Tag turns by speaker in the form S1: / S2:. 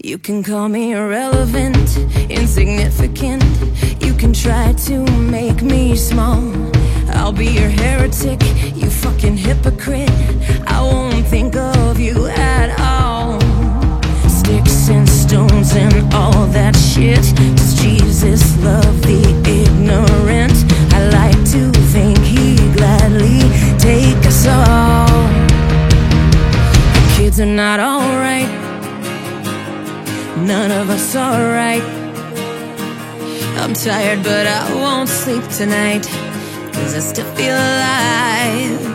S1: You can call me irrelevant, insignificant. You can try to make me small. I'll be your heretic, you fucking hypocrite. I won't think of you at all. Sticks and stones and all that shit. Does Jesus love the ignorant? I like to think he'd gladly take us all. The kids are not alright, none of us are right. I'm tired but I won't sleep tonight, 'cause I still feel alive.